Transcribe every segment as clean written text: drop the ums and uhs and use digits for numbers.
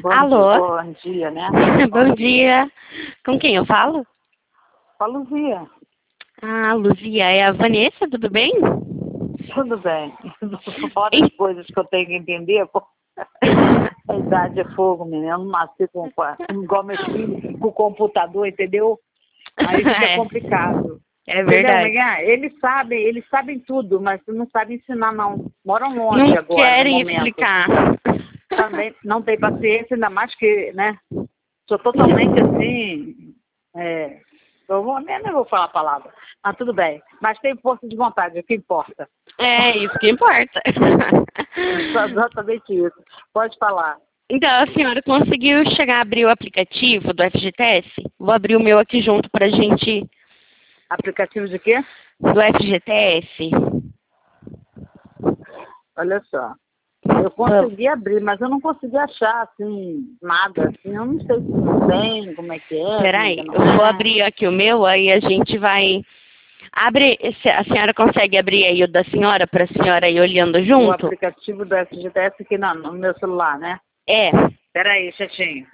Alô? Bom dia, né? Bom dia. Com quem eu falo? Com a Luzia. Ah, Luzia, é a Vanessa, tudo bem? Tudo bem. Fora as coisas que eu tenho que entender, pô. A idade é fogo, menino. Eu não nasci igual meus filhos, com o computador, entendeu? Aí fica complicado. É Entendeu, verdade. Miguel? Eles sabem tudo, mas não sabem ensinar, não. Moram longe Não agora, no querem momento. explicar. Também não tem paciência, ainda mais que, né? Sou totalmente assim. Nem vou falar a palavra. Mas tudo bem. Mas tem força de vontade, é o que importa. É isso que importa. Exatamente isso. Pode falar. Então, a senhora conseguiu chegar a abrir o aplicativo do FGTS? Vou abrir o meu aqui junto pra gente. Aplicativo de quê? Do FGTS. Olha só. Eu consegui abrir, mas eu não consegui achar, assim, nada. Assim, eu não sei se não tem, como é que é. Peraí, como é que eu não vou é. abrir aqui o meu, aí a gente vai. Abre, a senhora consegue abrir aí o da senhora para a senhora ir olhando O junto? aplicativo do FGTS aqui no meu celular, né? É. Peraí, chatinho.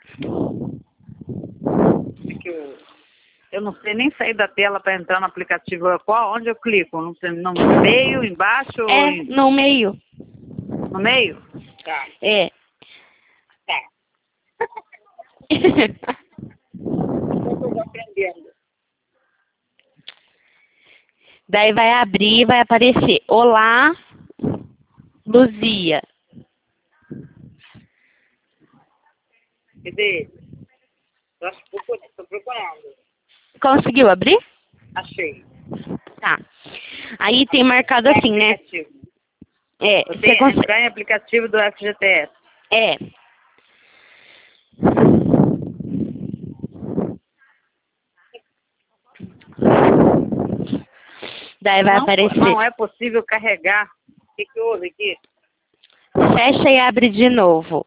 Eu não sei nem sair da tela para entrar no aplicativo. Onde eu clico? Não sei, no meio, embaixo ou É, no meio. no meio? Tá. É. Tá. Eu estou aprendendo. Daí vai abrir e vai aparecer. Olá, Luzia. Cadê? Estou procurando. Conseguiu abrir? Achei. Tá. Aí tem marcado assim, né? Aplicativo. É, Você você consegue. entrar em aplicativo do FGTS. É. Daí vai aparecer. Não é possível carregar. O que houve aqui? Fecha e abre de novo.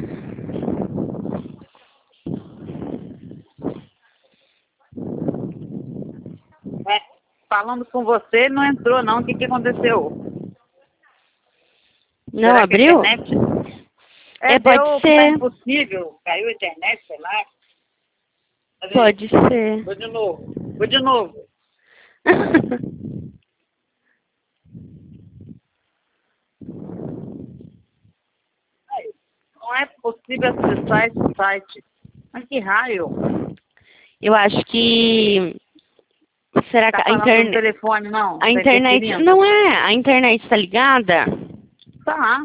Falando com você, não entrou não. O que aconteceu? Não Será que a abriu? internet... Pode Tá ser. impossível. Caiu a internet, sei lá. Cadê? Pode ser. Vou de novo. Vou de novo. Aí, não é possível acessar esse site. Mas que raio? Eu acho que. Será que Tá a falando no internet. telefone, não? A Tá internet. interferindo? Não é. A internet tá ligada? Tá.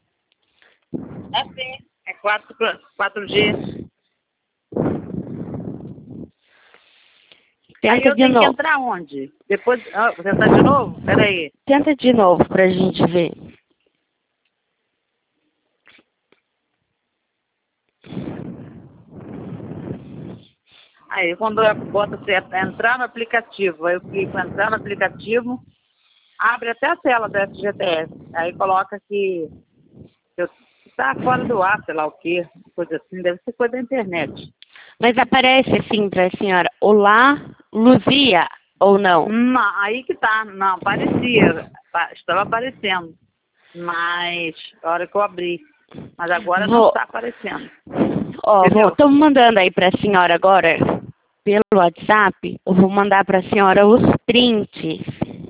É sim. É 4G. Aí Tenta eu de tenho que novo. entrar onde? Depois... Vou tentar de novo? Peraí. Tenta de novo pra gente ver. Aí quando eu boto certo, entrar no aplicativo, aí eu clico entrar no aplicativo, abre até a tela do FGTS. Aí coloca que eu tá fora do ar, sei lá o quê, coisa assim, deve ser coisa da internet. Mas aparece assim pra senhora. Olá, Luzia, ou não? Não, aí que tá, não, aparecia, estava aparecendo, mas a hora que eu abri, mas agora não está aparecendo. Ó, Entendeu? tô mandando aí pra senhora agora, pelo WhatsApp, eu vou mandar pra senhora os prints.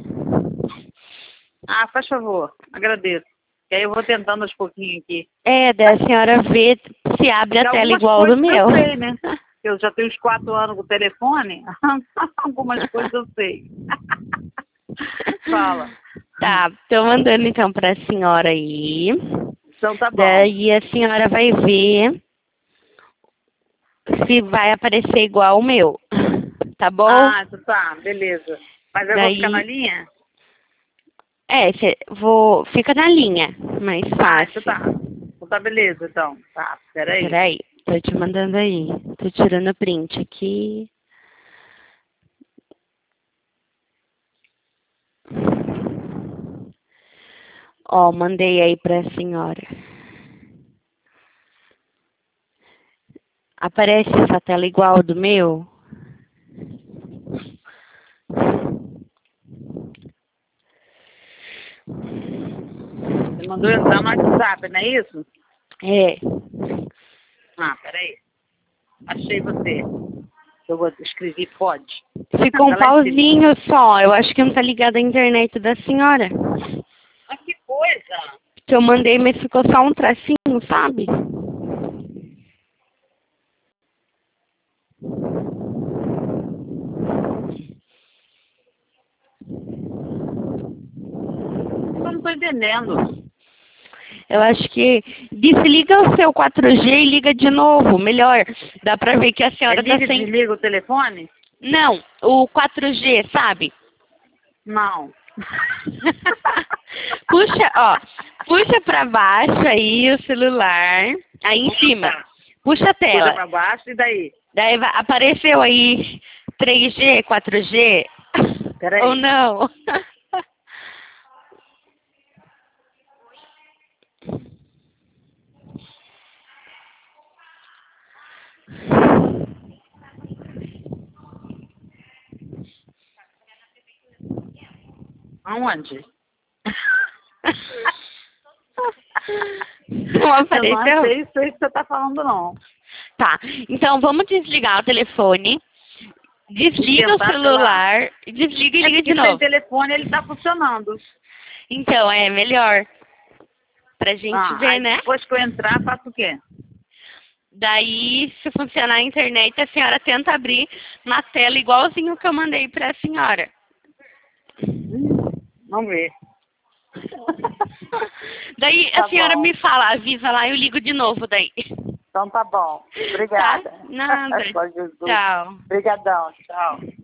Ah, faz favor, agradeço. E aí eu vou tentando aos pouquinhos aqui. Daí a senhora vê se abre a tela Algumas igual do coisas meu. eu sei, né? Eu já tenho uns 4 anos com o telefone, algumas coisas eu sei. Fala. Tá, tô mandando então pra senhora aí. Então tá bom. Daí a senhora vai ver se vai aparecer igual o meu. Tá bom? Ah, então tá, beleza. Mas eu vou ficar na Daí. linha? Fica na linha, mais Ah, então fácil. tá. Então tá, beleza, então. Tá, peraí. Peraí, tô te mandando aí. Tô tirando print aqui. Ó, mandei aí pra senhora. Aparece essa tela igual ao do meu? Você mandou entrar no WhatsApp, não é isso? É. Ah, peraí. Achei você. Eu escrevi pode. Ficou um pauzinho só. Eu acho que não tá ligada a internet da senhora. Ah, que coisa! Que eu mandei, mas ficou só um tracinho, sabe? Eu não tô entendendo. Eu acho que desliga o seu 4G e liga de novo, melhor. Dá pra ver que a senhora tá Liga e sem... desliga o telefone? Não, o 4G, sabe? Não. Puxa, ó, puxa pra baixo aí o celular, aí em cima. Tá. Puxa a Puxa tela. pra baixo e daí? Daí apareceu aí 3G, 4G? Peraí. Ou não? Aonde? Não Eu não apareceu? achei isso aí que você tá falando, não. Tá, então vamos desligar o telefone, desliga o tentar celular, desliga e liga de Porque sem novo. telefone ele tá funcionando. Então, é melhor pra gente ver, Aí né? depois que eu entrar, faço o quê? Daí, se funcionar a internet, a senhora tenta abrir na tela igualzinho que eu mandei pra senhora. Vamos ver. Daí Tá a senhora bom. me fala, avisa lá e eu ligo de novo daí. Então tá bom. Obrigada. Tá? Nada. Só Jesus. Tchau. Obrigadão. Tchau.